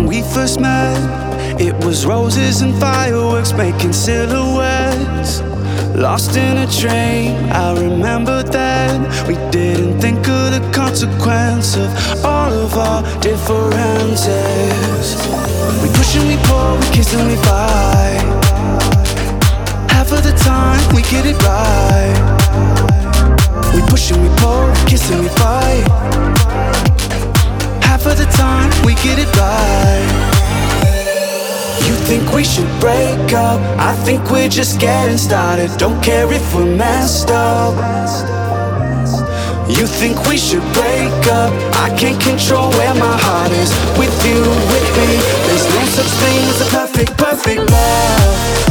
When we first met, it was roses and fireworks making silhouettes. Lost in a train, I remember then. We didn't think of the consequence of all of our differences. We push and we pull, we kiss and we fight. Half of the time we get it right. We push and we pull, kiss and we fight. Half of the time we get it right. You think we should break up, I think we're just getting started. Don't care if we're messed up. You think we should break up, I can't control where my heart is. With you, with me, there's no such thing as a perfect love.